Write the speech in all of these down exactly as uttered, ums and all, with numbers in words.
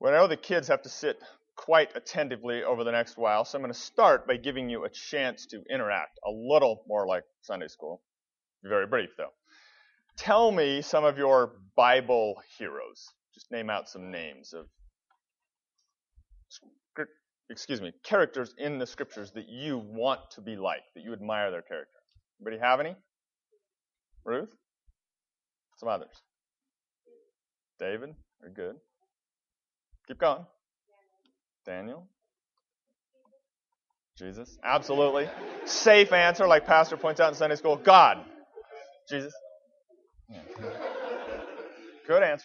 Well, I know the kids have to sit quite attentively over the next while, so I'm going to start by giving you a chance to interact a little more like Sunday school. Be very brief, though. Tell me some of your Bible heroes. Just name out some names of, excuse me, characters in the Scriptures that you want to be like, that you admire their character. Anybody have any? Ruth? Some others. David? Very good. Keep going. Daniel? Jesus? Absolutely. Safe answer, like Pastor points out in Sunday school. God. Jesus? Yeah. Good answer.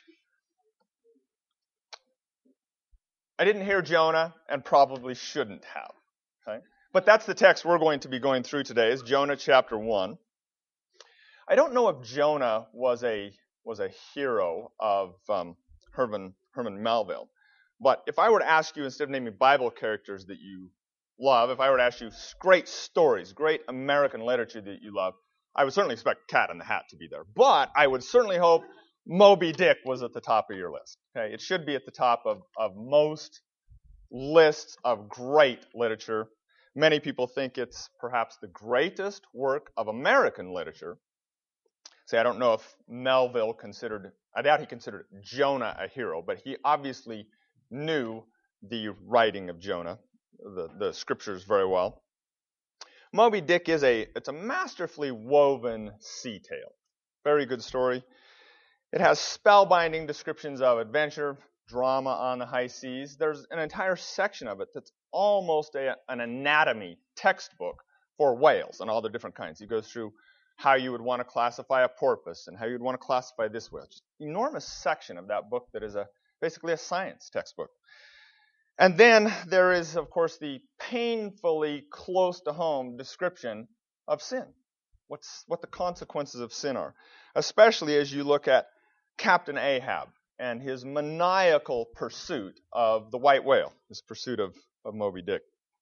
I didn't hear Jonah and probably shouldn't have. Okay? But that's the text we're going to be going through today, is Jonah chapter one. I don't know if Jonah was a was a hero of um, Herman Herman Melville, but if I were to ask you, instead of naming Bible characters that you love, if I were to ask you great stories, great American literature that you love, I would certainly expect Cat in the Hat to be there. But I would certainly hope Moby Dick was at the top of your list. Okay, it should be at the top of, of most lists of great literature. Many people think it's perhaps the greatest work of American literature. See, I don't know if Melville considered, I doubt he considered Jonah a hero, but he obviously knew the writing of Jonah, the, the scriptures, very well. Moby Dick is a, it's a masterfully woven sea tale. Very good story. It has spellbinding descriptions of adventure, drama on the high seas. There's an entire section of it that's almost a, an anatomy textbook for whales and all the different kinds. He goes through how you would want to classify a porpoise and how you'd want to classify this whale. Just an enormous section of that book that is a basically a science textbook. And then there is, of course, the painfully close to home description of sin. What's what the consequences of sin are, especially as you look at Captain Ahab and his maniacal pursuit of the white whale, his pursuit of, of Moby Dick.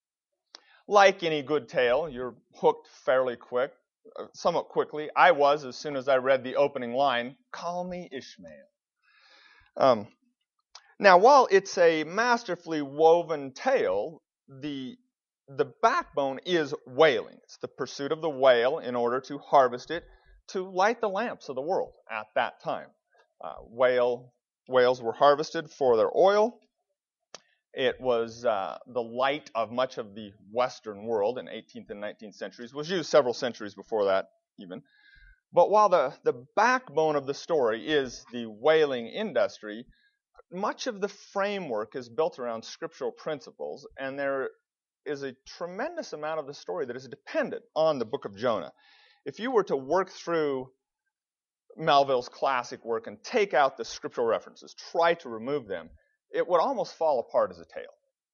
Like any good tale, you're hooked fairly quick, uh, somewhat quickly. I was as soon as I read the opening line, "Call me Ishmael." Um, now, while it's a masterfully woven tale, the the backbone is whaling. It's the pursuit of the whale in order to harvest it, to light the lamps of the world at that time. Uh, whale whales were harvested for their oil. It was uh, the light of much of the Western world in eighteenth and nineteenth centuries. Was used several centuries before that even. But while the, the backbone of the story is the whaling industry, much of the framework is built around scriptural principles, and there is a tremendous amount of the story that is dependent on the book of Jonah. If you were to work through Melville's classic work and take out the scriptural references, try to remove them, it would almost fall apart as a tale.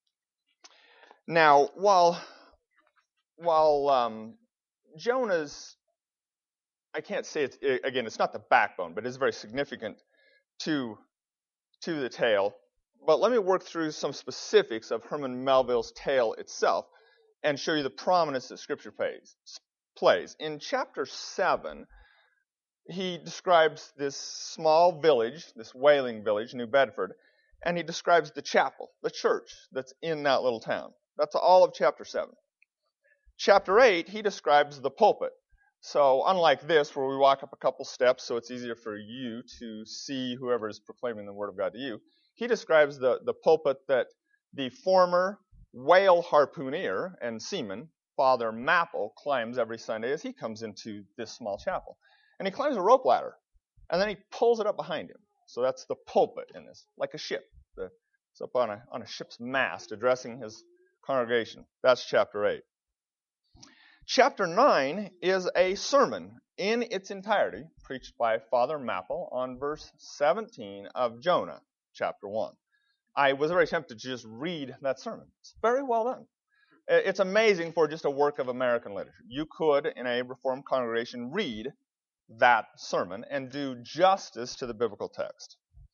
Now, while while um, Jonah's, I can't say it's, again, it's not the backbone, but it's very significant to, to the tale. But let me work through some specifics of Herman Melville's tale itself and show you the prominence that Scripture plays. plays. In chapter seven, he describes this small village, this whaling village, New Bedford, and he describes the chapel, the church that's in that little town. That's all of chapter seven. Chapter eight, he describes the pulpit. So unlike this, where we walk up a couple steps so it's easier for you to see whoever is proclaiming the word of God to you, he describes the, the pulpit that the former whale harpooner and seaman, Father Mapple, climbs every Sunday as he comes into this small chapel. And he climbs a rope ladder, and then he pulls it up behind him. So that's the pulpit in this, like a ship. The, it's up on a, on a ship's mast addressing his congregation. That's chapter eight. Chapter nine is a sermon in its entirety preached by Father Mapple on verse seventeen of Jonah, chapter one. I was very tempted to just read that sermon. It's very well done. It's amazing for just a work of American literature. You could, in a Reformed congregation, read that sermon and do justice to the biblical text.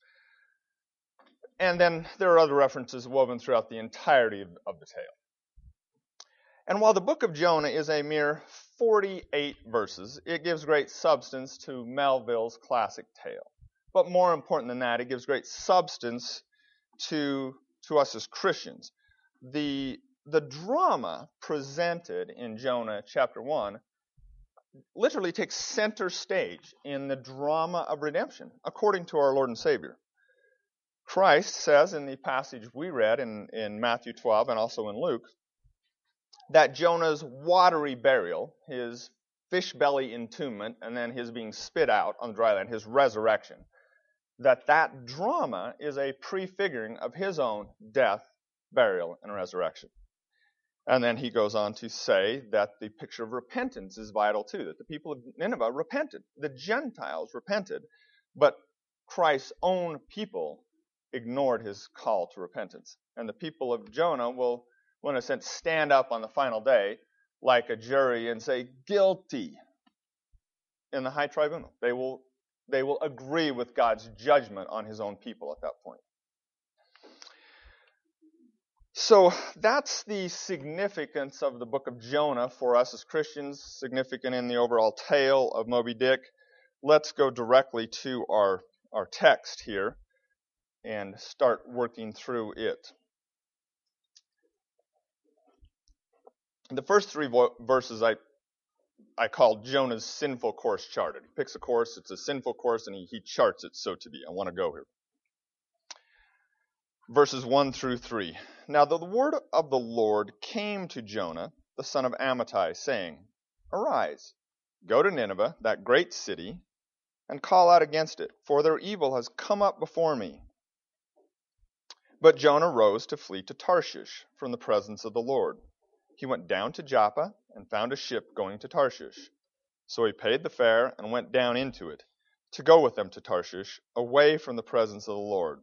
And then there are other references woven throughout the entirety of, of the tale. And while the book of Jonah is a mere forty-eight verses, it gives great substance to Melville's classic tale. But more important than that, it gives great substance to, to us as Christians. The, the drama presented in Jonah chapter one literally takes center stage in the drama of redemption, according to our Lord and Savior. Christ says in the passage we read in, in Matthew twelve and also in Luke, that Jonah's watery burial, his fish belly entombment, and then his being spit out on dry land, his resurrection, that that drama is a prefiguring of his own death, burial, and resurrection. And then he goes on to say that the picture of repentance is vital too, that the people of Nineveh repented. The Gentiles repented, but Christ's own people ignored his call to repentance. And the people of Jonah will, will in a sense, stand up on the final day like a jury and say, guilty, in the high tribunal. They will, they will agree with God's judgment on his own people at that point. So that's the significance of the book of Jonah for us as Christians, significant in the overall tale of Moby Dick. Let's go directly to our, our text here and start working through it. The first three vo- verses I I call Jonah's sinful course charted. He picks a course, it's a sinful course, and he, he charts it so to be. I want to go here. Verses one through three. Now the word of the Lord came to Jonah, the son of Amittai, saying, Arise, go to Nineveh, that great city, and call out against it, for their evil has come up before me. But Jonah rose to flee to Tarshish from the presence of the Lord. He went down to Joppa and found a ship going to Tarshish. So he paid the fare and went down into it, to go with them to Tarshish, away from the presence of the Lord.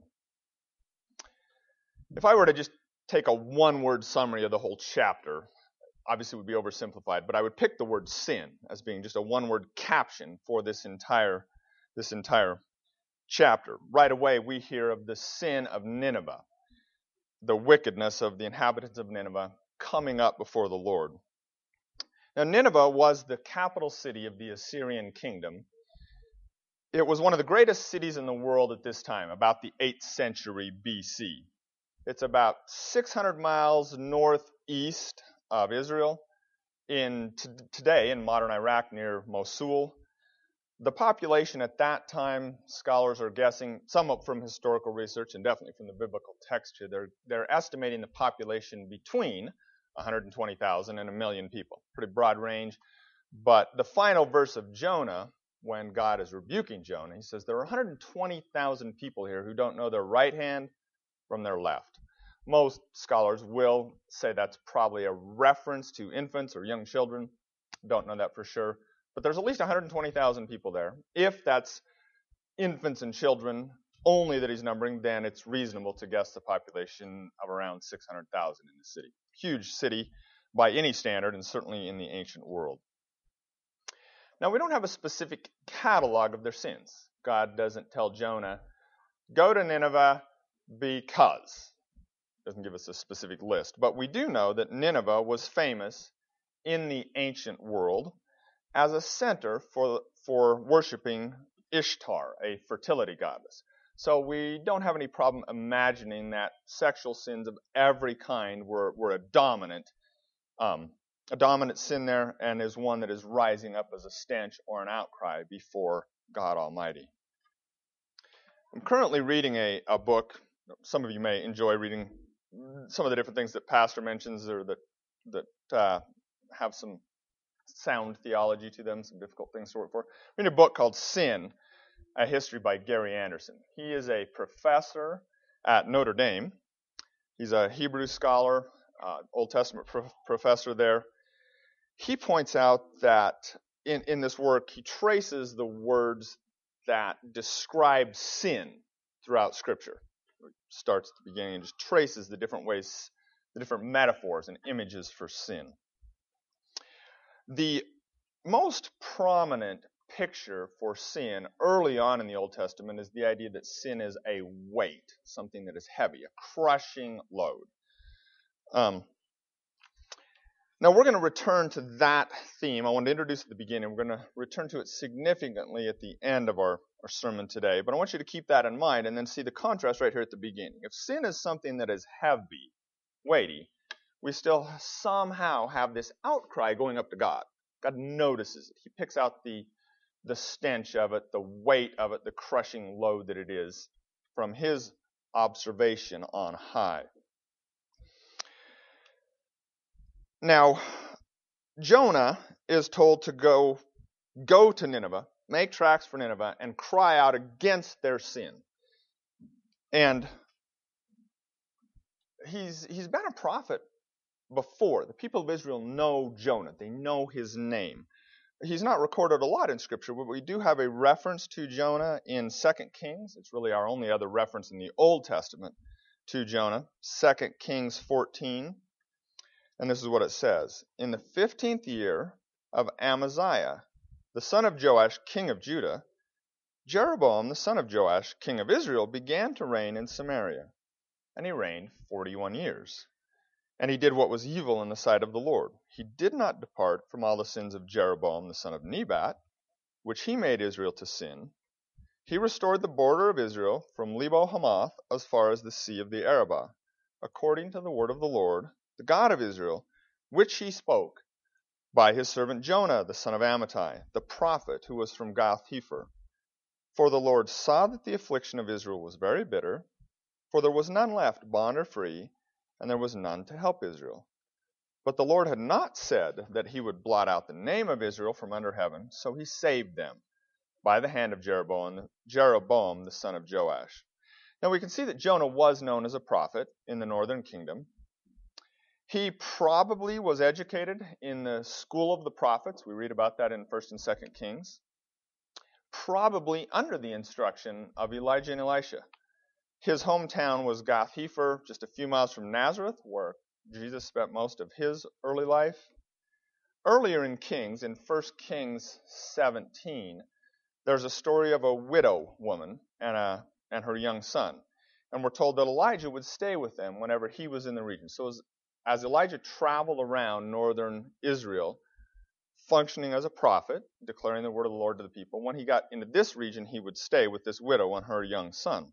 If I were to just take a one-word summary of the whole chapter, obviously it would be oversimplified, but I would pick the word sin as being just a one-word caption for this entire, this entire chapter. Right away we hear of the sin of Nineveh, the wickedness of the inhabitants of Nineveh coming up before the Lord. Now Nineveh was the capital city of the Assyrian kingdom. It was one of the greatest cities in the world at this time, about the eighth century B C. It's about six hundred miles northeast of Israel, in t- today in modern Iraq near Mosul. The population at that time, scholars are guessing, somewhat from historical research and definitely from the biblical text here, they're, they're estimating the population between one hundred twenty thousand and a million people. Pretty broad range. But the final verse of Jonah, when God is rebuking Jonah, he says there are one hundred twenty thousand people here who don't know their right hand from their left. Most scholars will say that's probably a reference to infants or young children. Don't know that for sure. But there's at least one hundred twenty thousand people there. If that's infants and children only that he's numbering, then it's reasonable to guess the population of around six hundred thousand in the city. Huge city by any standard, and certainly in the ancient world. Now, we don't have a specific catalog of their sins. God doesn't tell Jonah, go to Nineveh because. Doesn't give us a specific list. But we do know that Nineveh was famous in the ancient world as a center for, for worshiping Ishtar, a fertility goddess. So we don't have any problem imagining that sexual sins of every kind were, were a dominant um, a dominant sin there, and is one that is rising up as a stench or an outcry before God Almighty. I'm currently reading a, a book. Some of you may enjoy reading some of the different things that Pastor mentions or that, that uh, have some sound theology to them, some difficult things to work for. I'm reading a book called Sin, A History by Gary Anderson. He is a professor at Notre Dame. He's a Hebrew scholar, uh, Old Testament pro- professor there. He points out that in, in this work, he traces the words that describe sin throughout Scripture. It starts at the beginning and just traces the different ways, the different metaphors and images for sin. The most prominent picture for sin early on in the Old Testament is the idea that sin is a weight, something that is heavy, a crushing load. Um, Now we're going to return to that theme. I wanted to introduce it at the beginning. We're going to return to it significantly at the end of our, our sermon today. But I want you to keep that in mind and then see the contrast right here at the beginning. If sin is something that is heavy, weighty, we still somehow have this outcry going up to God. God notices it. He picks out the, the stench of it, the weight of it, the crushing load that it is from his observation on high. Now, Jonah is told to go, go to Nineveh, make tracks for Nineveh, and cry out against their sin. And he's he's been a prophet before. The people of Israel know Jonah. They know his name. He's not recorded a lot in Scripture, but we do have a reference to Jonah in Second Kings. It's really our only other reference in the Old Testament to Jonah. Second Kings fourteen. And this is what it says. In the fifteenth year of Amaziah, the son of Joash, king of Judah, Jeroboam, the son of Joash, king of Israel, began to reign in Samaria. And he reigned forty-one years. And he did what was evil in the sight of the Lord. He did not depart from all the sins of Jeroboam, the son of Nebat, which he made Israel to sin. He restored the border of Israel from Lebo Hamath as far as the sea of the Arabah, according to the word of the Lord, the God of Israel, which he spoke by his servant Jonah, the son of Amittai, the prophet who was from Gath-hepher. For the Lord saw that the affliction of Israel was very bitter, for there was none left, bond or free, and there was none to help Israel. But the Lord had not said that he would blot out the name of Israel from under heaven, so he saved them by the hand of Jeroboam, Jeroboam the son of Joash. Now we can see that Jonah was known as a prophet in the northern kingdom. He probably was educated in the school of the prophets. We read about that in First and Second Kings. Probably under the instruction of Elijah and Elisha. His hometown was Gath-hepher, just a few miles from Nazareth, where Jesus spent most of his early life. Earlier in Kings, in First Kings seventeen, there's a story of a widow woman and, a, and her young son. And we're told that Elijah would stay with them whenever he was in the region. So as, as Elijah traveled around northern Israel, functioning as a prophet, declaring the word of the Lord to the people, when he got into this region, he would stay with this widow and her young son.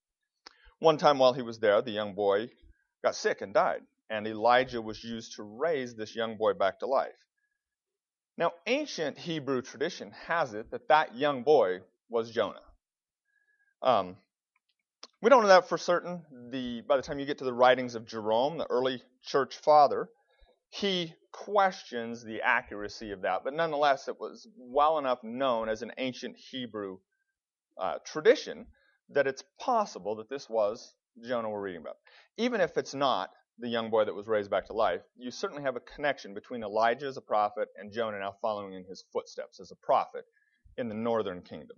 One time while he was there, the young boy got sick and died, and Elijah was used to raise this young boy back to life. Now, ancient Hebrew tradition has it that that young boy was Jonah. Um, we don't know that for certain. The, by the time you get to the writings of Jerome, the early church father, he questions the accuracy of that, but nonetheless, it was well enough known as an ancient Hebrew uh, tradition that it's possible that this was Jonah we're reading about. Even if it's not the young boy that was raised back to life, you certainly have a connection between Elijah as a prophet and Jonah now following in his footsteps as a prophet in the northern kingdom.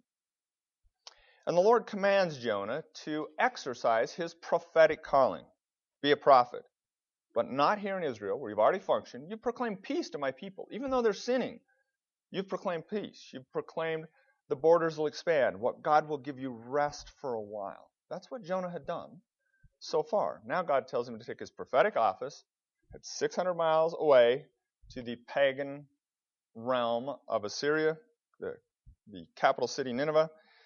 And the Lord commands Jonah to exercise his prophetic calling, be a prophet. But not here in Israel, where you've already functioned. You've proclaimed peace to my people. Even though they're sinning, you've proclaimed peace. You've proclaimed the borders will expand. What God will give you rest for a while. That's what Jonah had done so far. Now God tells him to take his prophetic office at six hundred miles away to the pagan realm of Assyria, the, the capital city Nineveh.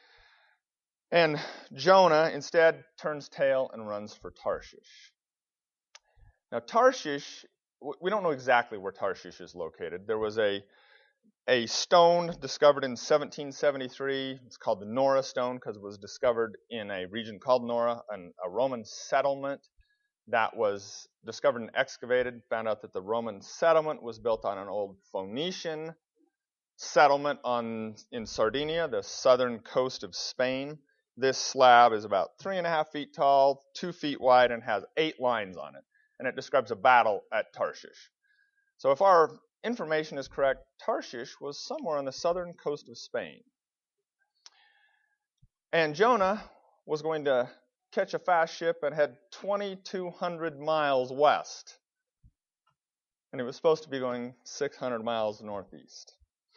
And Jonah instead turns tail and runs for Tarshish. Now Tarshish, we don't know exactly where Tarshish is located. There was a A stone discovered in seventeen seventy-three. It's called the Nora stone because it was discovered in a region called Nora, an, a Roman settlement that was discovered and excavated. Found out that the Roman settlement was built on an old Phoenician settlement on in Sardinia, the southern coast of Spain. This slab is about three and a half feet tall, two feet wide, and has eight lines on it. And it describes a battle at Tarshish. So if our information is correct, Tarshish was somewhere on the southern coast of Spain. And Jonah was going to catch a fast ship and head twenty-two hundred miles west. And it was supposed to be going six hundred miles northeast.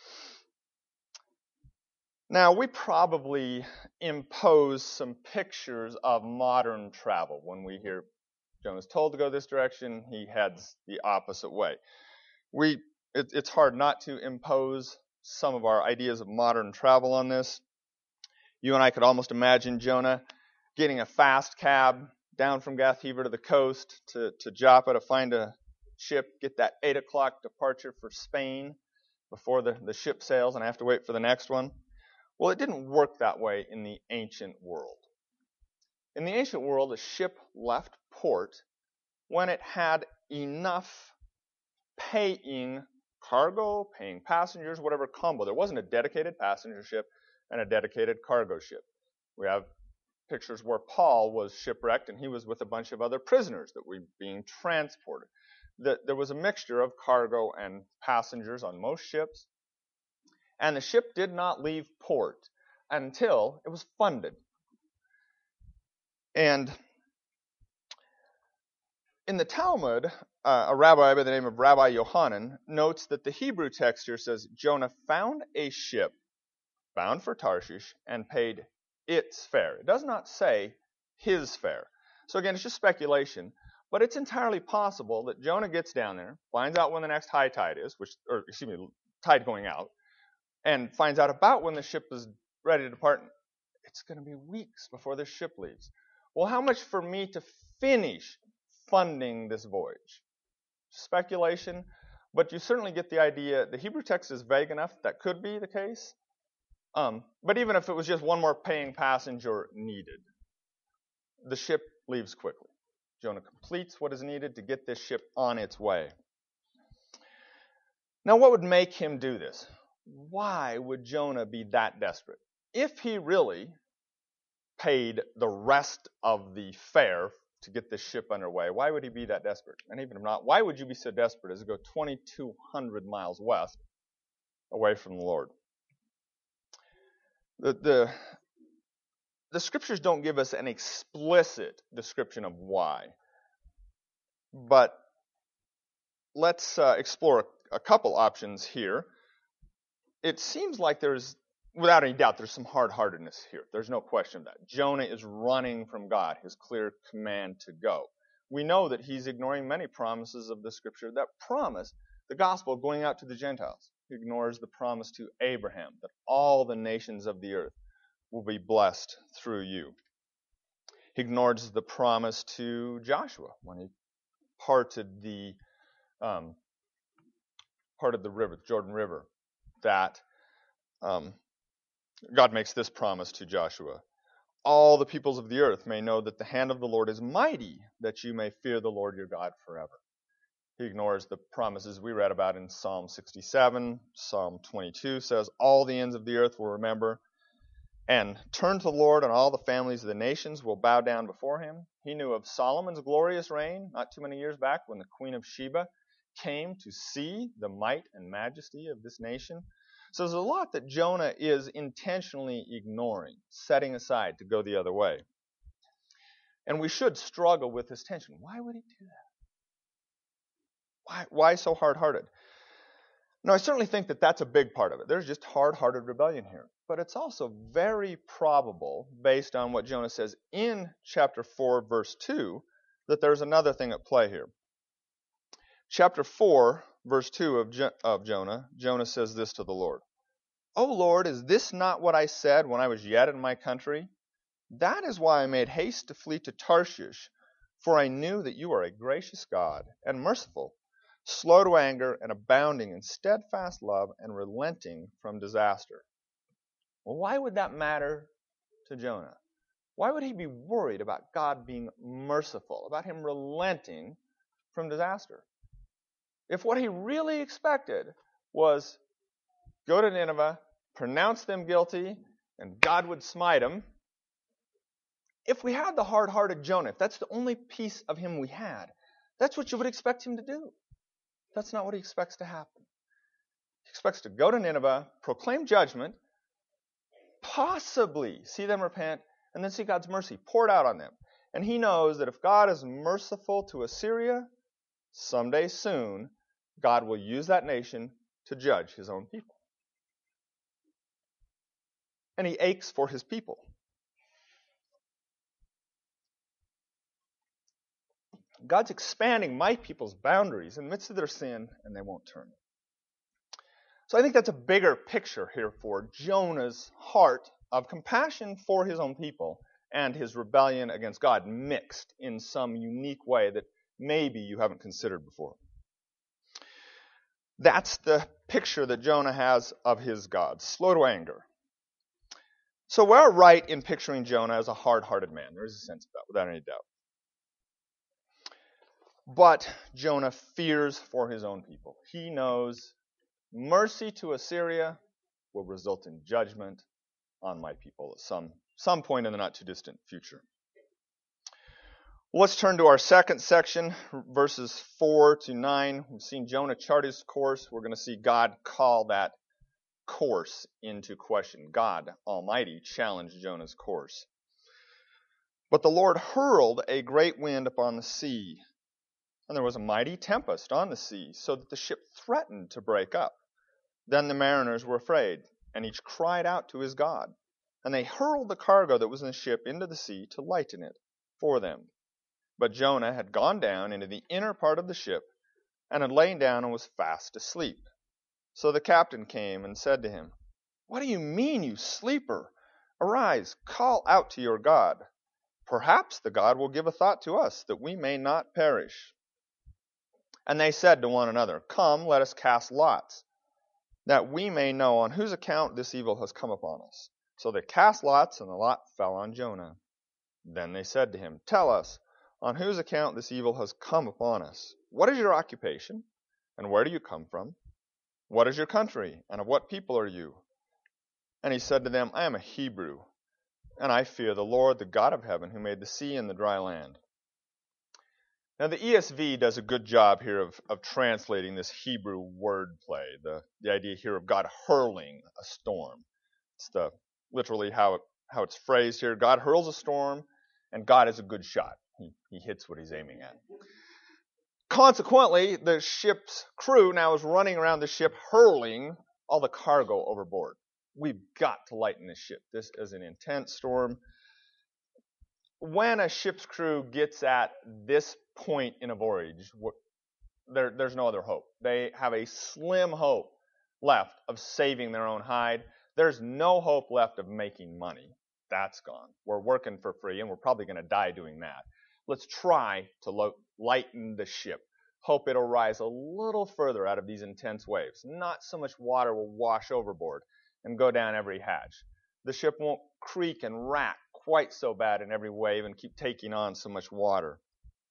Now, we probably impose some pictures of modern travel when we hear Jonah's told to go this direction, he heads the opposite way. we it, it's hard not to impose some of our ideas of modern travel on this. You and I could almost imagine Jonah getting a fast cab down from Gath Hefer to the coast to, to Joppa to find a ship, get that eight o'clock departure for Spain before the, the ship sails, and I have to wait for the next one. Well, it didn't work that way in the ancient world. In the ancient world, a ship left port when it had enough paying cargo, paying passengers, whatever combo. There wasn't a dedicated passenger ship and a dedicated cargo ship. We have pictures where Paul was shipwrecked and he was with a bunch of other prisoners that were being transported. There was a mixture of cargo and passengers on most ships, and the ship did not leave port until it was funded. And in the Talmud, uh, a rabbi by the name of Rabbi Yohanan notes that the Hebrew text here says Jonah found a ship bound for Tarshish and paid its fare. It does not say his fare. So again, it's just speculation, but it's entirely possible that Jonah gets down there, finds out when the next high tide is, which, or excuse me, tide going out, and finds out about when the ship is ready to depart. It's going to be weeks before this ship leaves. Well, how much for me to finish funding this voyage? Speculation, but you certainly get the idea. The Hebrew text is vague enough that could be the case. Um, but even if it was just one more paying passenger needed, the ship leaves quickly. Jonah completes what is needed to get this ship on its way. Now, what would make him do this? Why would Jonah be that desperate? If he really paid the rest of the fare to get this ship underway, why would he be that desperate? And even if not, why would you be so desperate as to go twenty-two hundred miles west away from the Lord? The, the, the scriptures don't give us an explicit description of why. But let's uh, explore a, a couple options here. It seems like there's, without any doubt, there's some hard-heartedness here. There's no question of that. Jonah is running from God, his clear command to go. We know that he's ignoring many promises of the scripture that promise the gospel going out to the Gentiles. He ignores the promise to Abraham that all the nations of the earth will be blessed through you. He ignores the promise to Joshua when he parted the um, parted the river, the Jordan River, that um, God makes this promise to Joshua. All the peoples of the earth may know that the hand of the Lord is mighty, that you may fear the Lord your God forever. He ignores the promises we read about in Psalm sixty-seven. Psalm twenty-two says, all the ends of the earth will remember and turn to the Lord, and all the families of the nations will bow down before him. He knew of Solomon's glorious reign not too many years back when the Queen of Sheba came to see the might and majesty of this nation. So there's a lot that Jonah is intentionally ignoring, setting aside to go the other way. And we should struggle with this tension. Why would he do that? Why, why so hard-hearted? Now, I certainly think that that's a big part of it. There's just hard-hearted rebellion here. But it's also very probable, based on what Jonah says in chapter four, verse two, that there's another thing at play here. Chapter four, verse two of, Je- of Jonah, Jonah says this to the Lord. O Lord, is this not what I said when I was yet in my country? That is why I made haste to flee to Tarshish, for I knew that you are a gracious God and merciful, slow to anger and abounding in steadfast love and relenting from disaster. Well, why would that matter to Jonah? Why would he be worried about God being merciful, about him relenting from disaster? If what he really expected was go to Nineveh, pronounce them guilty, and God would smite them, if we had the hard-hearted Jonah, if that's the only piece of him we had, that's what you would expect him to do. That's not what he expects to happen. He expects to go to Nineveh, proclaim judgment, possibly see them repent, and then see God's mercy poured out on them. And he knows that if God is merciful to Assyria, someday soon, God will use that nation to judge his own people. And he aches for his people. God's expanding my people's boundaries in the midst of their sin, and they won't turn. So I think that's a bigger picture here for Jonah's heart of compassion for his own people and his rebellion against God mixed in some unique way that maybe you haven't considered before. That's the picture that Jonah has of his God, slow to anger. So we're right in picturing Jonah as a hard-hearted man. There is a sense of that, without any doubt. But Jonah fears for his own people. He knows mercy to Assyria will result in judgment on my people at some, some point in the not-too-distant future. Let's turn to our second section, verses four to nine. We've seen Jonah chart his course. We're going to see God call that course into question. God Almighty challenged Jonah's course. But the Lord hurled a great wind upon the sea, and there was a mighty tempest on the sea, so that the ship threatened to break up. Then the mariners were afraid, and each cried out to his God. And they hurled the cargo that was in the ship into the sea to lighten it for them. But Jonah had gone down into the inner part of the ship, and had lain down and was fast asleep. So the captain came and said to him, "What do you mean, you sleeper? Arise, call out to your God. Perhaps the God will give a thought to us, that we may not perish." And they said to one another, "Come, let us cast lots, that we may know on whose account this evil has come upon us." So they cast lots, and the lot fell on Jonah. Then they said to him, "Tell us, on whose account this evil has come upon us? What is your occupation, and where do you come from? What is your country, and of what people are you?" And he said to them, "I am a Hebrew, and I fear the Lord, the God of heaven, who made the sea and the dry land." Now the E S V does a good job here of, of translating this Hebrew wordplay, the, the idea here of God hurling a storm. It's the literally how it, how it's phrased here. God hurls a storm, and God is a good shot. He, he hits what he's aiming at. Consequently, the ship's crew now is running around the ship hurling all the cargo overboard. We've got to lighten this ship. This is an intense storm. When a ship's crew gets at this point in a voyage, there, there's no other hope. They have a slim hope left of saving their own hide. There's no hope left of making money. That's gone. We're working for free, and we're probably going to die doing that. Let's try to lo- lighten the ship. Hope it'll rise a little further out of these intense waves. Not so much water will wash overboard and go down every hatch. The ship won't creak and rack quite so bad in every wave and keep taking on so much water.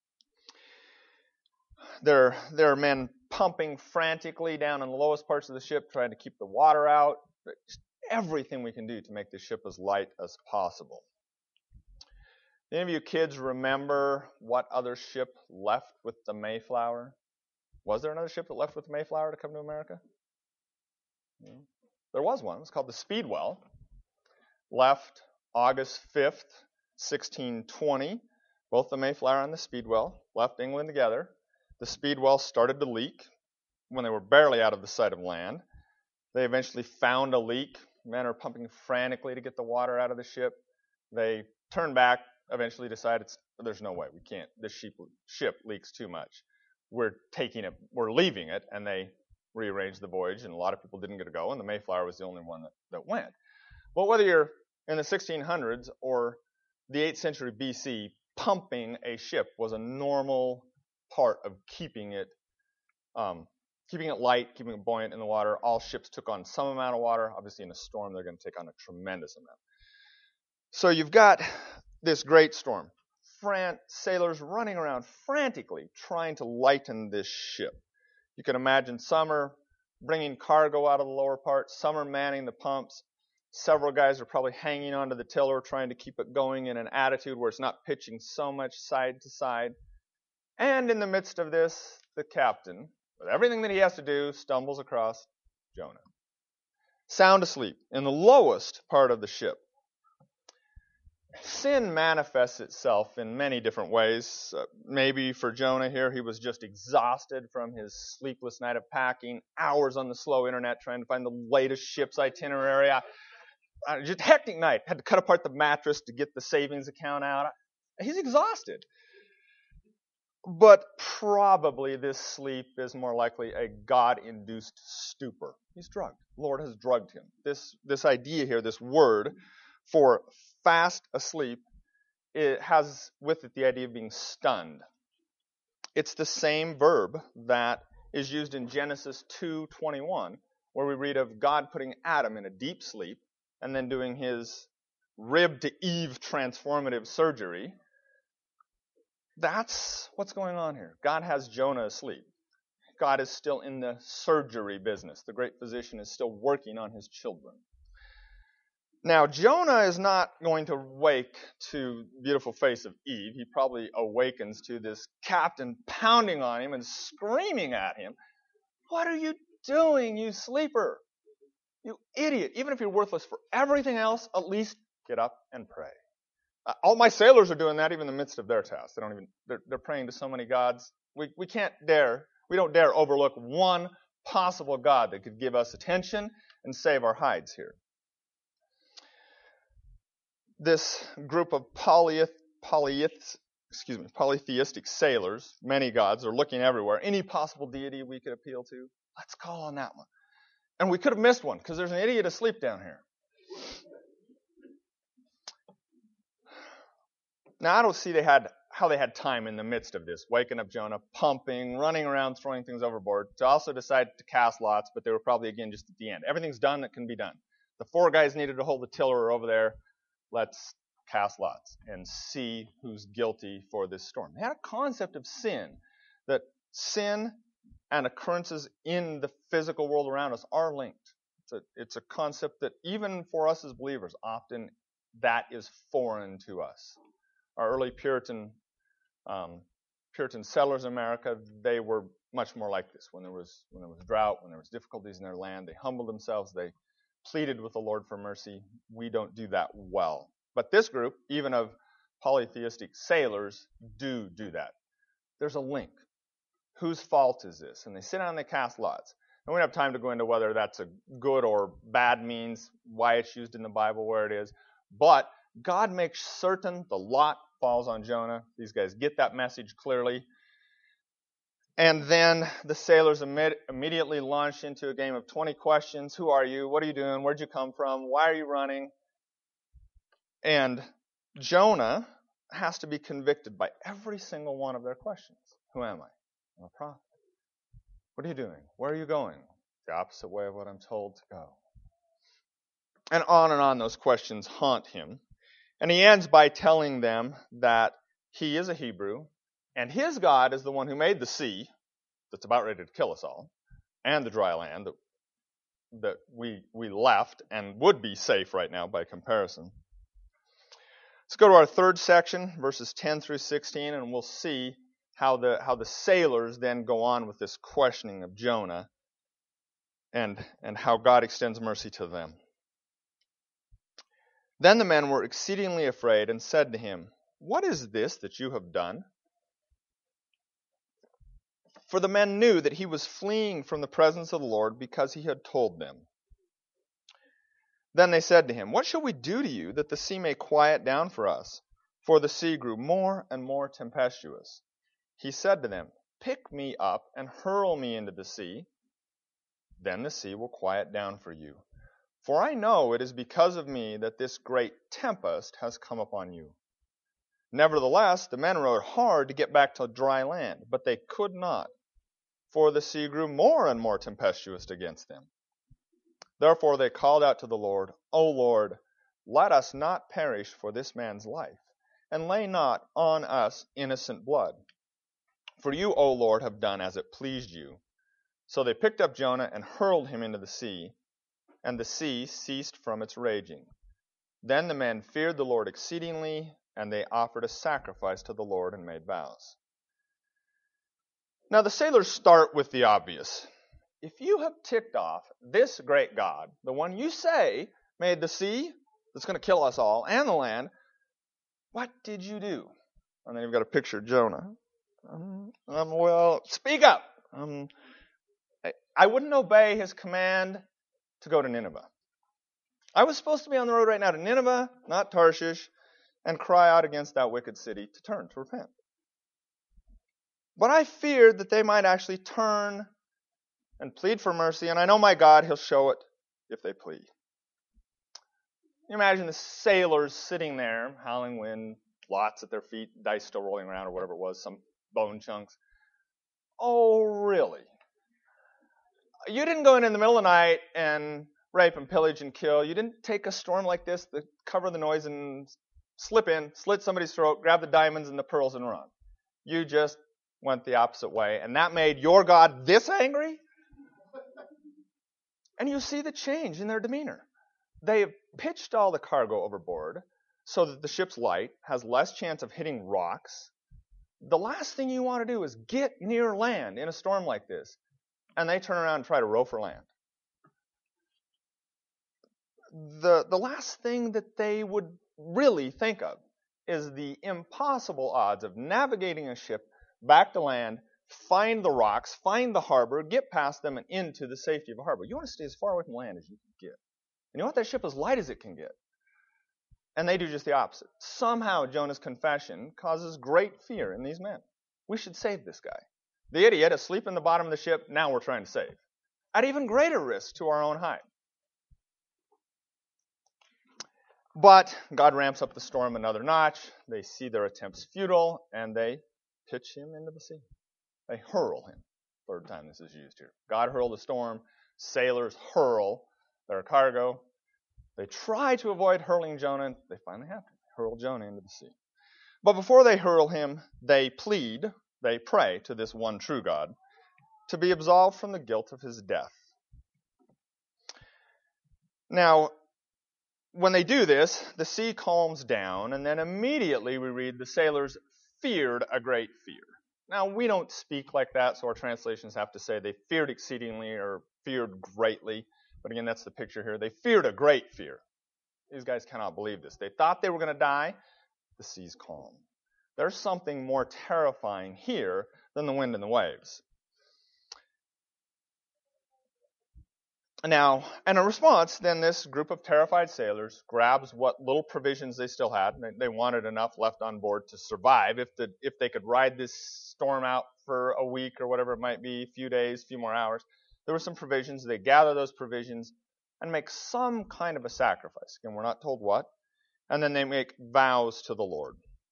There, there are men pumping frantically down in the lowest parts of the ship, trying to keep the water out. Just everything we can do to make the ship as light as possible. Any of you kids remember what other ship left with the Mayflower? Was there another ship that left with the Mayflower to come to America? Yeah. There was one. It was called the Speedwell. Left August fifth, sixteen twenty. Both the Mayflower and the Speedwell left England together. The Speedwell started to leak when they were barely out of the sight of land. They eventually found a leak. Men are pumping frantically to get the water out of the ship. They turned back, eventually decided there's no way. We can't. This ship, ship leaks too much. We're taking it. We're leaving it. And they rearranged the voyage, and a lot of people didn't get to go, and the Mayflower was the only one that, that went. Well, whether you're in the sixteen hundreds or the eighth century B C, pumping a ship was a normal part of keeping it um, keeping it light, keeping it buoyant in the water. All ships took on some amount of water. Obviously, in a storm, they're going to take on a tremendous amount. So you've got this great storm. Fran- sailors running around frantically trying to lighten this ship. You can imagine some are bringing cargo out of the lower part. Some are manning the pumps. Several guys are probably hanging onto the tiller trying to keep it going in an attitude where it's not pitching so much side to side. And in the midst of this, the captain, with everything that he has to do, stumbles across Jonah, sound asleep in the lowest part of the ship. Sin manifests itself in many different ways. Uh, maybe for Jonah here, he was just exhausted from his sleepless night of packing, hours on the slow internet trying to find the latest ship's itinerary. Uh, just a hectic night. Had to cut apart the mattress to get the savings account out. He's exhausted. But probably this sleep is more likely a God-induced stupor. He's drugged. The Lord has drugged him. This, this idea here, this word for fast asleep, it has with it the idea of being stunned. It's the same verb that is used in Genesis two twenty-one, where we read of God putting Adam in a deep sleep and then doing his rib to Eve transformative surgery. That's what's going on here. God has Jonah asleep. God is still in the surgery business. The great physician is still working on his children. Now, Jonah is not going to wake to the beautiful face of Eve. He probably awakens to this captain pounding on him and screaming at him, "What are you doing, you sleeper? You idiot. Even if you're worthless for everything else, at least get up and pray." Uh, all my sailors are doing that even in the midst of their task. They don't even, they're, they're praying to so many gods. We, we can't dare, we don't dare overlook one possible God that could give us attention and save our hides here. This group of polyeth, polyeth, excuse me, polytheistic sailors, many gods, are looking everywhere. Any possible deity we could appeal to, let's call on that one. And we could have missed one because there's an idiot asleep down here. Now, I don't see they had how they had time in the midst of this, waking up Jonah, pumping, running around, throwing things overboard, to also decide to cast lots, but they were probably, again, just at the end. Everything's done that can be done. The four guys needed to hold the tiller are over there. Let's cast lots and see who's guilty for this storm. They had a concept of sin, that sin and occurrences in the physical world around us are linked. It's a, it's a concept that even for us as believers, often that is foreign to us. Our early Puritan um, Puritan settlers in America, they were much more like this. When there was when there was drought, when there was difficulties in their land, they humbled themselves. They pleaded with the Lord for mercy. We don't do that well. But this group, even of polytheistic sailors, do do that. There's a link. Whose fault is this? And they sit down and they cast lots. And we don't have time to go into whether that's a good or bad means, why it's used in the Bible, where it is. But God makes certain the lot falls on Jonah. These guys get that message clearly. And then the sailors imme- immediately launch into a game of twenty questions. Who are you? What are you doing? Where'd you come from? Why are you running? And Jonah has to be convicted by every single one of their questions. Who am I? I'm a prophet. What are you doing? Where are you going? The opposite way of what I'm told to go. And on and on those questions haunt him. And he ends by telling them that he is a Hebrew, and his God is the one who made the sea that's about ready to kill us all, and the dry land that, that we, we left and would be safe right now by comparison. Let's go to our third section, verses ten through sixteen, and we'll see how the, how the sailors then go on with this questioning of Jonah and, and how God extends mercy to them. Then the men were exceedingly afraid and said to him, "What is this that you have done?" For the men knew that he was fleeing from the presence of the Lord because he had told them. Then they said to him, "What shall we do to you that the sea may quiet down for us?" For the sea grew more and more tempestuous. He said to them, "Pick me up and hurl me into the sea. Then the sea will quiet down for you. For I know it is because of me that this great tempest has come upon you." Nevertheless, the men rowed hard to get back to dry land, but they could not, for the sea grew more and more tempestuous against them. Therefore they called out to the Lord, "O Lord, let us not perish for this man's life, and lay not on us innocent blood. For you, O Lord, have done as it pleased you." So they picked up Jonah and hurled him into the sea, and the sea ceased from its raging. Then the men feared the Lord exceedingly, and they offered a sacrifice to the Lord and made vows. Now the sailors start with the obvious. If you have ticked off this great God, the one you say made the sea that's going to kill us all and the land, what did you do? And then you've got a picture of Jonah. Um, um, well, speak up. Um, I, I wouldn't obey his command to go to Nineveh. I was supposed to be on the road right now to Nineveh, not Tarshish, and cry out against that wicked city to turn, to repent. But I feared that they might actually turn and plead for mercy, and I know my God, he'll show it if they plead. You imagine the sailors sitting there, howling wind, lots at their feet, dice still rolling around or whatever it was, some bone chunks. Oh, really? You didn't go in in the middle of the night and rape and pillage and kill. You didn't take a storm like this to cover the noise and slip in, slit somebody's throat, grab the diamonds and the pearls and run. You just went the opposite way, and that made your God this angry? And you see the change in their demeanor. They have pitched all the cargo overboard so that the ship's light has less chance of hitting rocks. The last thing you want to do is get near land in a storm like this. And they turn around and try to row for land. The, the last thing that they would really think of is the impossible odds of navigating a ship back to land, find the rocks, find the harbor, get past them, and into the safety of a harbor. You want to stay as far away from land as you can get. And you want that ship as light as it can get. And they do just the opposite. Somehow Jonah's confession causes great fear in these men. We should save this guy. The idiot asleep in the bottom of the ship, now we're trying to save. At even greater risk to our own hide. But God ramps up the storm another notch. They see their attempts futile, and they pitch him into the sea. They hurl him. Third time this is used here. God hurled the storm. Sailors hurl their cargo. They try to avoid hurling Jonah, and they finally have to. They hurl Jonah into the sea. But before they hurl him, they plead, they pray to this one true God to be absolved from the guilt of his death. Now, when they do this, the sea calms down, and then immediately we read the sailors feared a great fear. Now, we don't speak like that, so our translations have to say they feared exceedingly or feared greatly. But again, that's the picture here. They feared a great fear. These guys cannot believe this. They thought they were going to die. The sea's calm. There's something more terrifying here than the wind and the waves. Now, in a response, then this group of terrified sailors grabs what little provisions they still had. They wanted enough left on board to survive. If the if they could ride this storm out for a week or whatever it might be, a few days, a few more hours, there were some provisions. They gather those provisions and make some kind of a sacrifice. Again, we're not told what. And then they make vows to the Lord.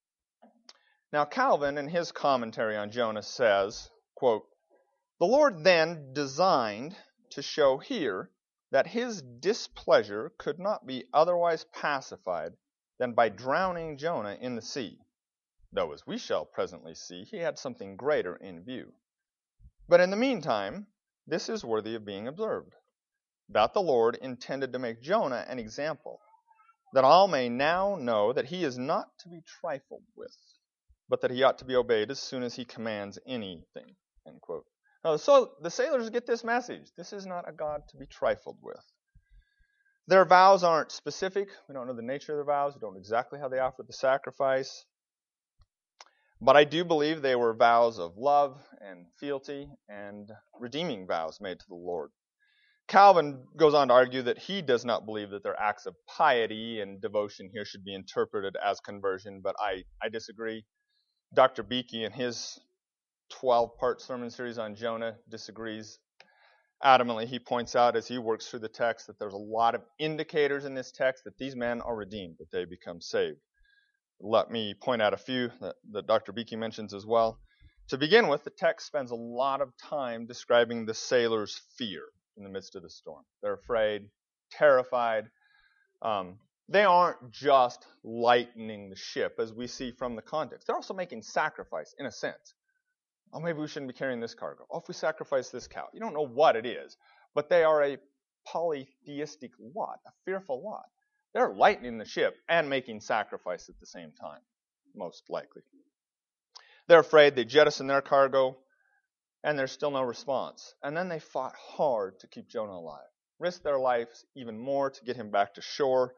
Now, Calvin, in his commentary on Jonah, says, quote, "The Lord then designed to show here that his displeasure could not be otherwise pacified than by drowning Jonah in the sea, though, as we shall presently see, he had something greater in view. But in the meantime, this is worthy of being observed, that the Lord intended to make Jonah an example, that all may now know that he is not to be trifled with, but that he ought to be obeyed as soon as he commands anything." End quote. Now, so the sailors get this message. This is not a God to be trifled with. Their vows aren't specific. We don't know the nature of their vows. We don't know exactly how they offered the sacrifice. But I do believe they were vows of love and fealty and redeeming vows made to the Lord. Calvin goes on to argue that he does not believe that their acts of piety and devotion here should be interpreted as conversion, but I, I disagree. Doctor Beeke, in his twelve-part sermon series on Jonah, disagrees adamantly. He points out as he works through the text that there's a lot of indicators in this text that these men are redeemed, that they become saved. Let me point out a few that, that Doctor Beeke mentions as well. To begin with, the text spends a lot of time describing the sailors' fear in the midst of the storm. They're afraid, terrified. Um, they aren't just lightening the ship, as we see from the context. They're also making sacrifice, in a sense. Oh, maybe we shouldn't be carrying this cargo. Oh, if we sacrifice this cow. You don't know what it is, but they are a polytheistic lot, a fearful lot. They're lightening the ship and making sacrifice at the same time, most likely. They're afraid. They jettison their cargo, and there's still no response. And then they fought hard to keep Jonah alive, risked their lives even more to get him back to shore.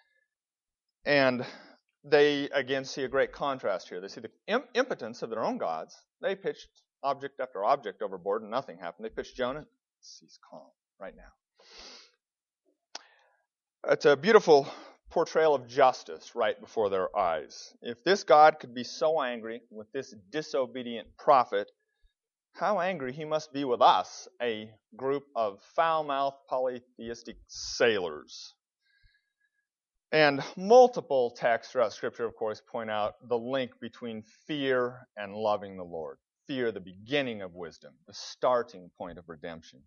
And they, again, see a great contrast here. They see the imp- impotence of their own gods. They pitched object after object overboard, and nothing happened. They pitched Jonah. The sea's calm right now. It's a beautiful portrayal of justice right before their eyes. If this God could be so angry with this disobedient prophet how angry he must be with us, a group of foul-mouthed polytheistic sailors. And multiple texts throughout Scripture, of course, point out the link between fear and loving the Lord. Fear, the beginning of wisdom, the starting point of redemption.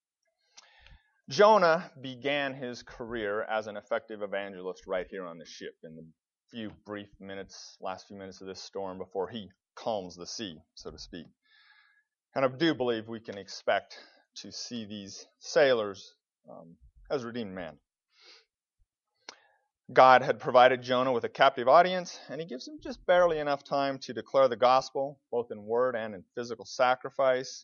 Jonah began his career as an effective evangelist right here on the ship in the few brief minutes, last few minutes of this storm before he calms the sea, so to speak. And I do believe we can expect to see these sailors um, as redeemed men. God had provided Jonah with a captive audience, and he gives him just barely enough time to declare the gospel, both in word and in physical sacrifice.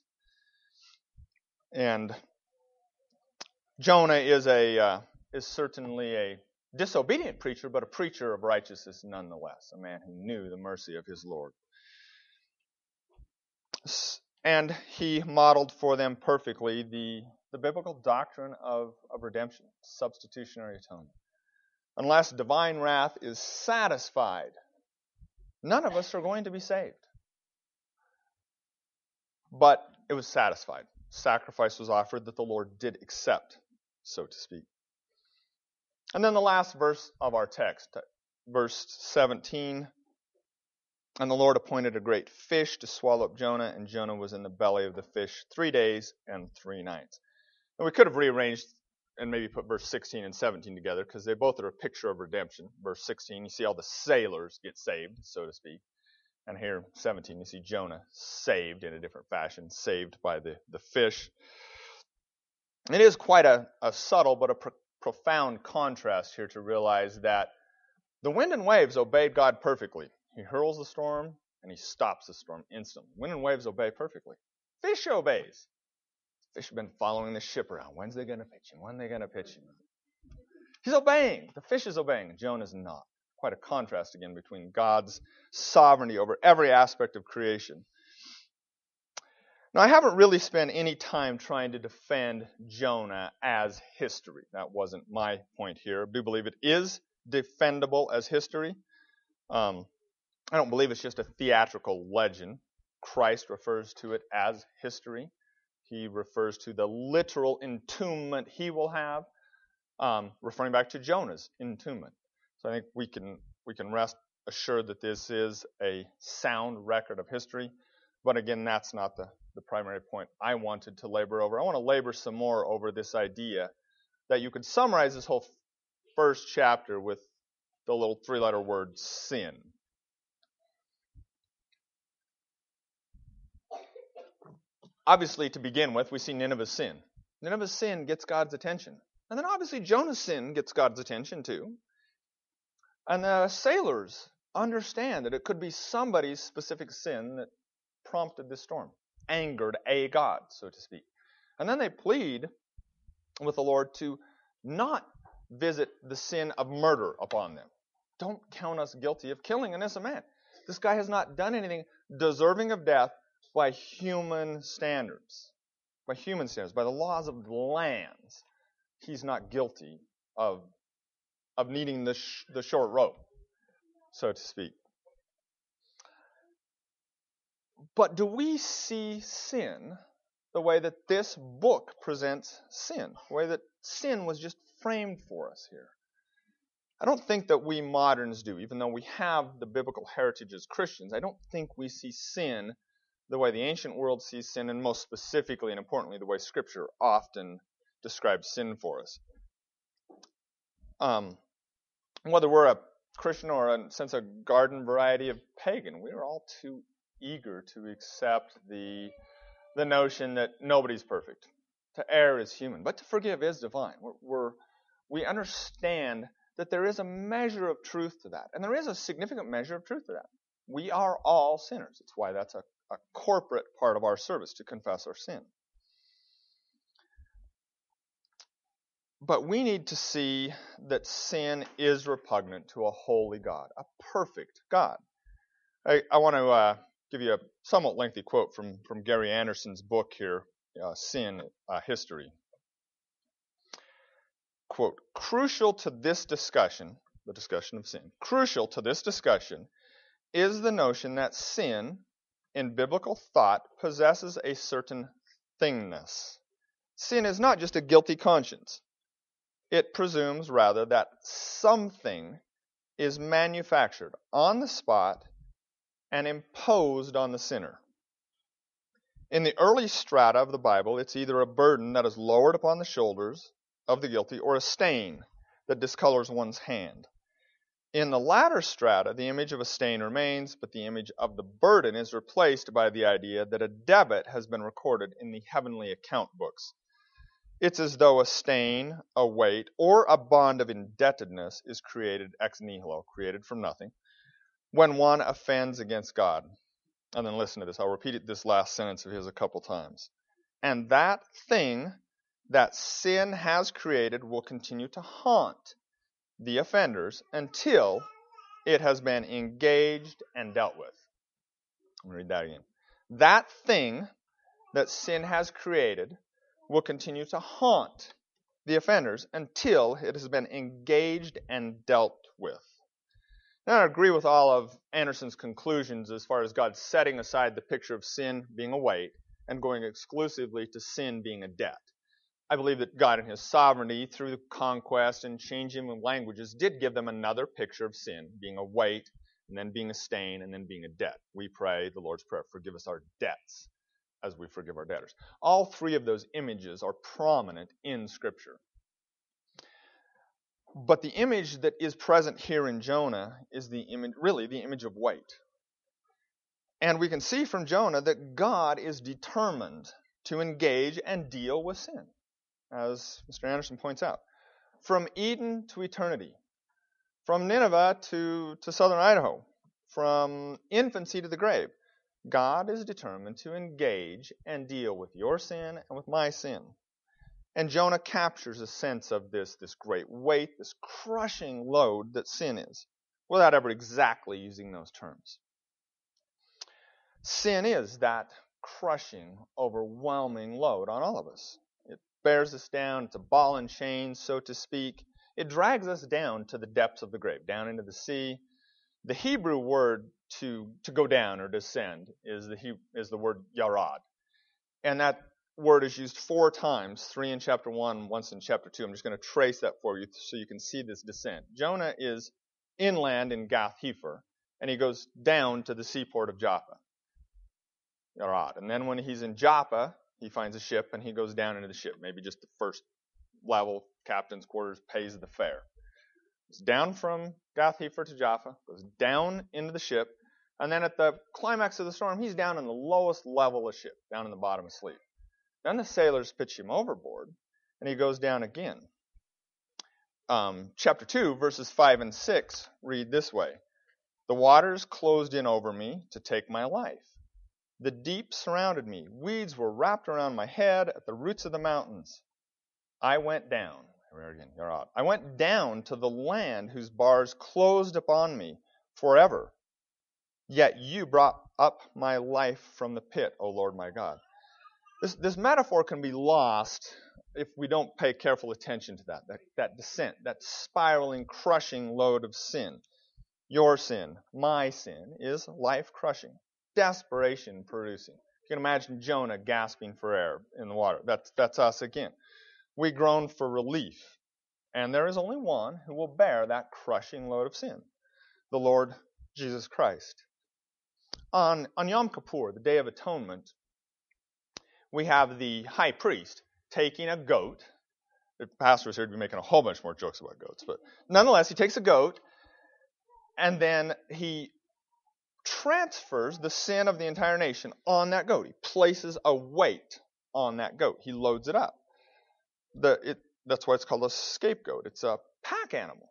And Jonah is a uh, is certainly a disobedient preacher, but a preacher of righteousness nonetheless, a man who knew the mercy of his Lord. And he modeled for them perfectly the, the biblical doctrine of, of redemption, substitutionary atonement. Unless divine wrath is satisfied, none of us are going to be saved. But it was satisfied. Sacrifice was offered that the Lord did accept, so to speak. And then the last verse of our text, verse seventeen. And the Lord appointed a great fish to swallow up Jonah, and Jonah was in the belly of the fish three days and three nights. And we could have rearranged and maybe put verse sixteen and seventeen together, because they both are a picture of redemption. Verse sixteen, you see all the sailors get saved, so to speak. And here, seventeen, you see Jonah saved in a different fashion, saved by the, the fish. It is quite a, a subtle but a pro- profound contrast here to realize that the wind and waves obeyed God perfectly. He hurls the storm, and he stops the storm instantly. Wind and waves obey perfectly. Fish obeys. Fish have been following the ship around. When's they going to pitch him? When are they going to pitch him? He's obeying. The fish is obeying. Jonah's not. Quite a contrast again between God's sovereignty over every aspect of creation. Now, I haven't really spent any time trying to defend Jonah as history. That wasn't my point here. I do believe it is defendable as history. Um, I don't believe it's just a theatrical legend. Christ refers to it as history. He refers to the literal entombment he will have, um, referring back to Jonah's entombment. So I think we can we can rest assured that this is a sound record of history. But again, that's not the, the primary point I wanted to labor over. I want to labor some more over this idea that you could summarize this whole first chapter with the little three-letter word sin. Obviously, to begin with, we see Nineveh's sin. Nineveh's sin gets God's attention. And then obviously Jonah's sin gets God's attention too. And the sailors understand that it could be somebody's specific sin that prompted this storm, angered a God, so to speak. And then they plead with the Lord to not visit the sin of murder upon them. Don't count us guilty of killing an innocent man. This guy has not done anything deserving of death by human standards. By human standards, by the laws of the lands, he's not guilty of, of needing the, sh- the short rope, so to speak. But do we see sin the way that this book presents sin? The way that sin was just framed for us here? I don't think that we moderns do, even though we have the biblical heritage as Christians. I don't think we see sin the way the ancient world sees sin, and most specifically and importantly, the way Scripture often describes sin for us. Um, whether we're a Christian or, in a sense, a garden variety of pagan, we are all too eager to accept the, the notion that nobody's perfect. To err is human, but to forgive is divine. We're, we're, we understand that there is a measure of truth to that, and there is a significant measure of truth to that. We are all sinners. It's why that's a a corporate part of our service, to confess our sin. But we need to see that sin is repugnant to a holy God, a perfect God. I, I want to uh, give you a somewhat lengthy quote from, from Gary Anderson's book here, uh, Sin, uh, History. Quote, crucial to this discussion, the discussion of sin, crucial to this discussion is the notion that sin in biblical thought possesses a certain thingness. Sin is not just a guilty conscience. It presumes rather that something is manufactured on the spot and imposed on the sinner. In the early strata of the Bible, it's either a burden that is lowered upon the shoulders of the guilty or a stain that discolors one's hand. In the latter strata, the image of a stain remains, but the image of the burden is replaced by the idea that a debit has been recorded in the heavenly account books. It's as though a stain, a weight, or a bond of indebtedness is created ex nihilo, created from nothing, when one offends against God. And then listen to this. I'll repeat it, this last sentence of his a couple times. And that thing that sin has created will continue to haunt the offenders until it has been engaged and dealt with. I'm going to read that again. That thing that sin has created will continue to haunt the offenders until it has been engaged and dealt with. Now, I agree with all of Anderson's conclusions as far as God setting aside the picture of sin being a weight and going exclusively to sin being a debt. I believe that God in his sovereignty, through conquest and changing of languages, did give them another picture of sin being a weight, and then being a stain, and then being a debt. We pray the Lord's Prayer, forgive us our debts as we forgive our debtors. All three of those images are prominent in Scripture. But the image that is present here in Jonah is the image, really the image of weight. And we can see from Jonah that God is determined to engage and deal with sin, as Mister Anderson points out. From Eden to eternity, from Nineveh to, to southern Idaho, from infancy to the grave, God is determined to engage and deal with your sin and with my sin. And Jonah captures a sense of this, this great weight, this crushing load that sin is, without ever exactly using those terms. Sin is that crushing, overwhelming load on all of us. It bears us down. It's a ball and chain, so to speak. It drags us down to the depths of the grave, down into the sea. The Hebrew word to, to go down or descend is the, is the word yarad. And that word is used four times, three in chapter one, once in chapter two. I'm just going to trace that for you so you can see this descent. Jonah is inland in Gath-Hepher, and he goes down to the seaport of Joppa. Yarad. And then when he's in Joppa, he finds a ship, and he goes down into the ship. Maybe just the first level, captain's quarters, pays the fare. It's down from Gath-Hepher to Joppa, goes down into the ship, and then at the climax of the storm, he's down in the lowest level of the ship, down in the bottom asleep. Then the sailors pitch him overboard, and he goes down again. Um, chapter two, verses five and six read this way. The waters closed in over me to take my life. The deep surrounded me. Weeds were wrapped around my head at the roots of the mountains. I went down. Again, you're out. I went down to the land whose bars closed upon me forever. Yet you brought up my life from the pit, O Lord my God. This, this metaphor can be lost if we don't pay careful attention to that, that, that descent, that spiraling, crushing load of sin. Your sin, my sin, is life-crushing, desperation-producing. You can imagine Jonah gasping for air in the water. That's, that's us again. We groan for relief, and there is only one who will bear that crushing load of sin, the Lord Jesus Christ. On, on Yom Kippur, the Day of Atonement, we have the high priest taking a goat. The pastor is here to be making a whole bunch more jokes about goats, but nonetheless, he takes a goat, and then he transfers the sin of the entire nation on that goat. He places a weight on that goat. He loads it up. The, it, that's why it's called a scapegoat. It's a pack animal.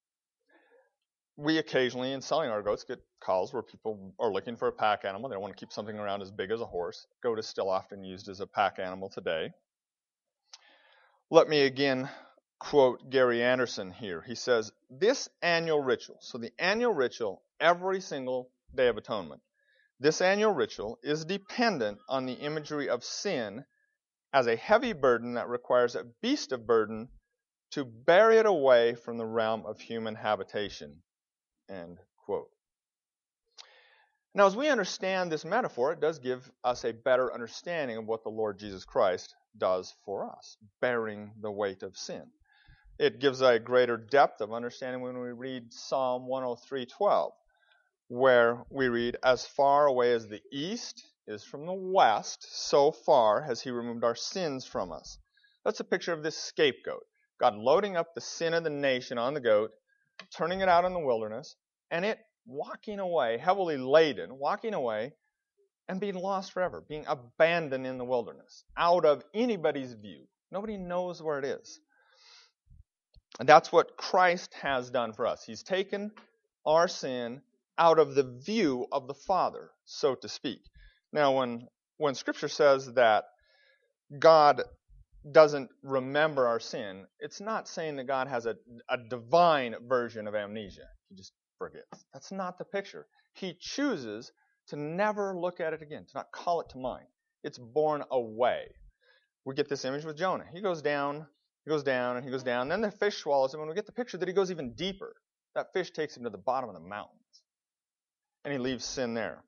We occasionally, in selling our goats, get calls where people are looking for a pack animal. They want to keep something around as big as a horse. Goat is still often used as a pack animal today. Let me again quote Gary Anderson here. He says, this annual ritual, so the annual ritual every single Day of Atonement, this annual ritual is dependent on the imagery of sin as a heavy burden that requires a beast of burden to bear it away from the realm of human habitation. End quote. Now, as we understand this metaphor, it does give us a better understanding of what the Lord Jesus Christ does for us, bearing the weight of sin. It gives a greater depth of understanding when we read Psalm one oh three twelve, where we read, "As far away as the east is from the west, so far has he removed our sins from us." That's a picture of this scapegoat. God loading up the sin of the nation on the goat, turning it out in the wilderness, and it walking away, heavily laden, walking away, and being lost forever, being abandoned in the wilderness, out of anybody's view. Nobody knows where it is. And that's what Christ has done for us. He's taken our sin out of the view of the Father, so to speak. Now, when, when Scripture says that God doesn't remember our sin, it's not saying that God has a, a divine version of amnesia. He just forgets. That's not the picture. He chooses to never look at it again, to not call it to mind. It's borne away. We get this image with Jonah. He goes down, he goes down, and he goes down. Then the fish swallows him, and we get the picture that he goes even deeper. That fish takes him to the bottom of the mountains, and he leaves sin there.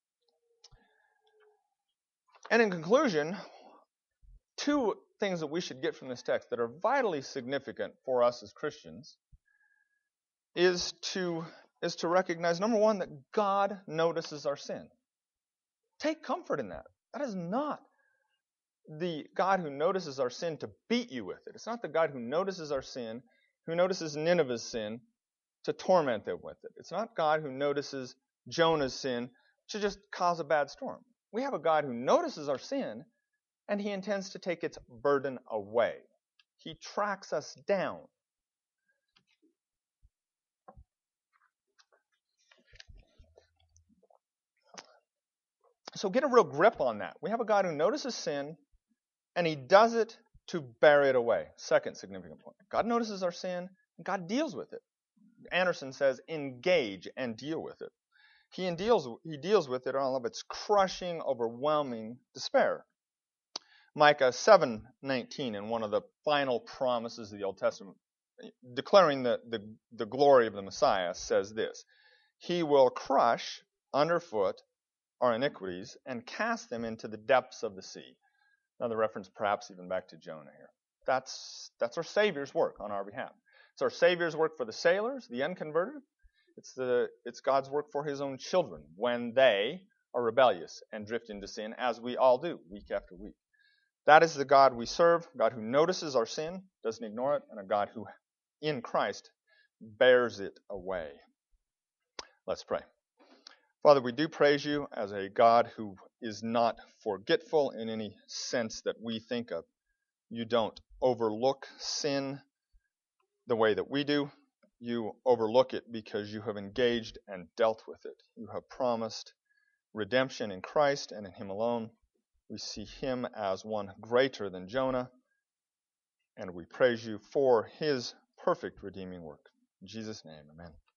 And in conclusion, two things that we should get from this text that are vitally significant for us as Christians is to, is to recognize, number one, that God notices our sin. Take comfort in that. That is not the God who notices our sin to beat you with it. It's not the God who notices our sin, who notices Nineveh's sin, to torment them with it. It's not God who notices Jonah's sin to just cause a bad storm. We have a God who notices our sin, and he intends to take its burden away. He tracks us down. So get a real grip on that. We have a God who notices sin, and he does it to bear it away. Second significant point. God notices our sin, and God deals with it. Anderson says, engage and deal with it. He deals, he deals with it on all of its crushing, overwhelming despair. Micah seven nineteen, in one of the final promises of the Old Testament, declaring the, the, the glory of the Messiah, says this: "He will crush underfoot our iniquities and cast them into the depths of the sea." Another reference perhaps even back to Jonah here. That's, that's our Savior's work on our behalf. It's our Savior's work for the sailors, the unconverted. It's, the, it's God's work for his own children when they are rebellious and drift into sin, as we all do, week after week. That is the God we serve, a God who notices our sin, doesn't ignore it, and a God who, in Christ, bears it away. Let's pray. Father, we do praise you as a God who is not forgetful in any sense that we think of. You don't overlook sin the way that we do. You overlook it because you have engaged and dealt with it. You have promised redemption in Christ and in him alone. We see him as one greater than Jonah, and we praise you for his perfect redeeming work. In Jesus' name, amen.